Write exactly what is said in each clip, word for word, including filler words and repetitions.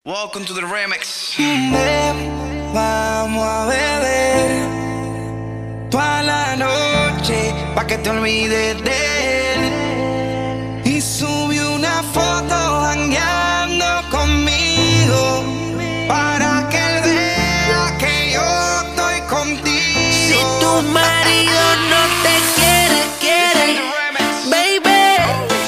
Welcome to the remix. Ven, vamos a beber toda la noche pa' que te olvides de él. Y subí una foto jangueando conmigo para que él vea que yo estoy contigo. Si tu marido no te quiere, quiere, baby,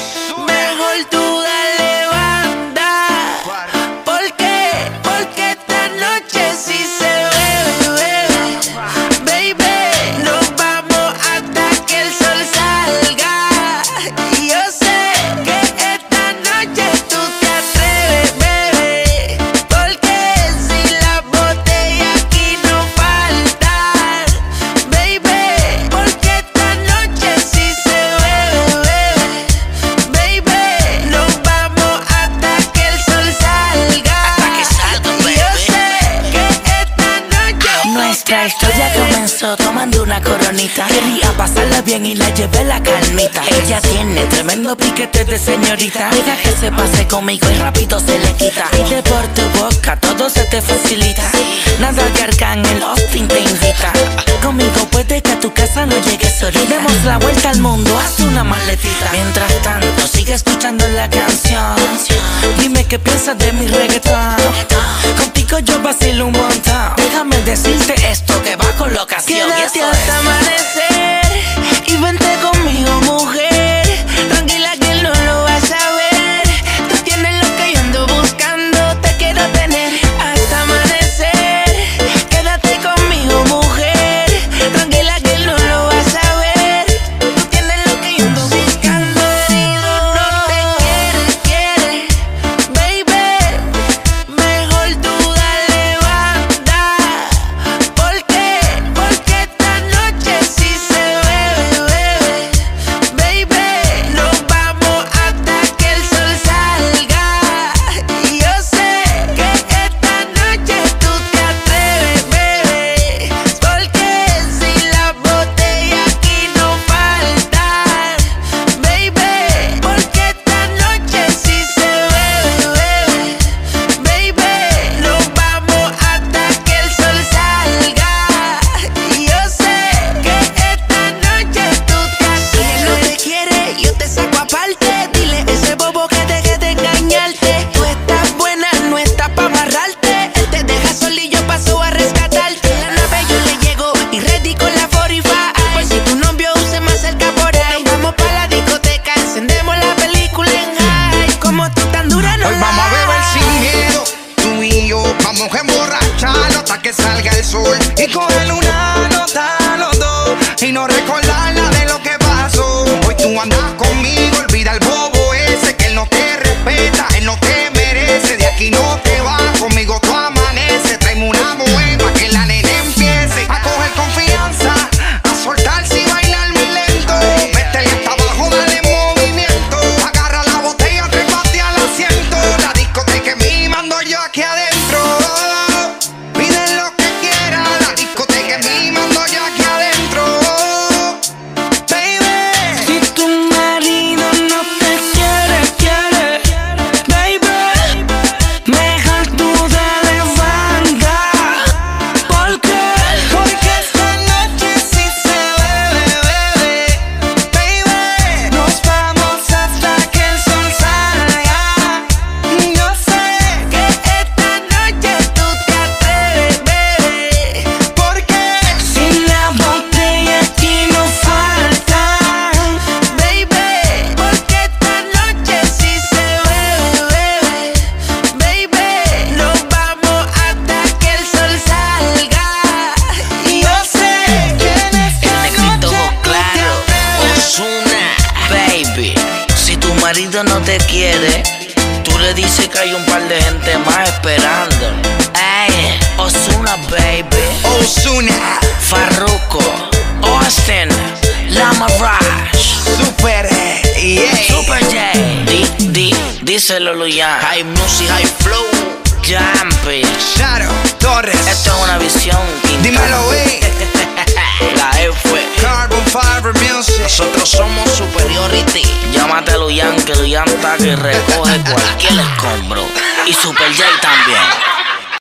mejor tú dale banda. ¿Por qué? Porque esta noche sí se bebe, bebe, baby. Nos vamos hasta que el sol salga. Y yo sé que esta noche tú te atreves, bebé. Porque si las botellas aquí no faltan, baby. Porque esta noche sí se bebe, bebe, baby. Nos vamos hasta que el sol salga. Hasta que salga, baby. Y yo sé que esta noche Nuestra historia comenzó tomando una coronita. Quería pasarla bien y la llevé la calmita. Ella tiene tremendo piquete de señorita. Deja que se pase conmigo y rápido se le quita. Pide por tu boca, todo se te facilita. Nada que Arcángel Austin te invita. Conmigo puede que a tu casa no llegues solita. Demos la vuelta al mundo, haz una maletita. Mientras tanto, sigue escuchando la canción. Dime qué piensas de mi reggaetón. Contigo yo vacilo un montón. Déjame decirte esto que va con la ocasión. Y quédate eso hasta es amanecer y vente conmigo, mujer. Tranquila que él no lo va a saber. Tú tienes lo que yo ando buscando, te quiero tener hasta amanecer. Quédate conmigo, mujer. Tranquila que él no lo va a saber. Tú tienes lo que yo ando buscando. Si tú no te quieres, quiere, baby, mejor tú dale banda. ¿Por qué? Porque esta noche sí se bebe, bebe, baby. Nos vamos hasta que el sol salga. Y yo sé que esta noche tú te atreves, bebé. Porque si las botellas aquí no faltan, baby. Porque esta noche sí se bebe, baby. Nos vamos hasta que el sol salga. Y yo sé que esta noche tú te atreves. Si él no te quiere, yo te saco aparte. Dile ese bobo que deje de engañarte. Tú estás buena, no estás pa' amarrarte. Él te deja solo y yo paso a rescatarte. En la nave yo le llego y ready con la cuarenta y cinco. Por si tu novio se me acerca por ahí. Nos vamos pa' la discoteca, encendemos la película en high. Como tú tan dura no Hoy la vamos a beber hay. sin miedo, tú y yo vamos a emborracharnos hasta que salga el sol y coger una nota los dos y no recordar nada de lo que pasó. Hoy tú andas conmigo, olvida el bobo ese que él no te respeta, él no te merece. De aquí no te vas, conmigo tú amaneces. Tráeme una mujer pa' que la nena empiece a coger confianza, a soltarse y bailarme lento. Métele hasta abajo, dale movimiento. Agarra la botella, trépate al asiento. La discoteca es mía, mando yo aquí adentro. Pide lo que quieras, la discoteca es mía, mando yo aquí adentro. Baby, Si tu marido no te quiere, quiere, baby, mejor tú dale banda. ¿Por qué? porque esta noche sí se bebe, bebe, baby. Nos vamos hasta que el sol salga. Yo sé Que esta noche tú te atreves, bebé. porque Si la botella aquí no falta, baby. Porque esta noche sí se bebe, baby. Nos vamos hasta que el sol salga. Y yo sé que en esta El negrito noche voz tú te claro, atreves. Ozuna, baby. Si tu marido no te quiere, tú le dices que hay un par de gente más esperando. Ey, Ozuna, baby. Ozuna, Farruko, Austin, Lama Rush, Super, yeah. Super J. Di, di, díselo, Luyan. High music, high flow, Jumpy. Shadow Torres. Esto es una visión. Quintana. Dímelo, wey. La F. Carbon Fiber Music. Nosotros somos Superiority. Llámate a Luyan, que Luyan está que recoge cualquier escombro. Y Super J también.